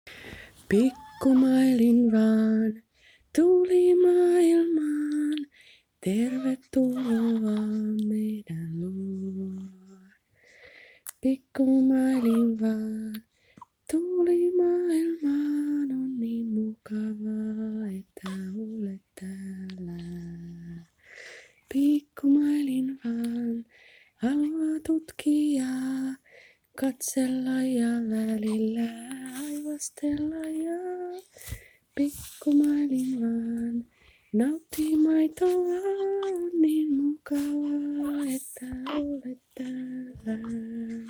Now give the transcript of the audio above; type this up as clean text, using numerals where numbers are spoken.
Pikkumailin vaan, tuli maailmaan, tervetuloa meidän luo. Pikkumailin vaan, tuli maailmaan, on niin mukavaa, että olet täällä. Pikkumailin vaan, haluaa tutkia, katsella ja välillä aivastella ja pikkumailin vaan, nauttii maitoa, on niin mukavaa, että olet täällä.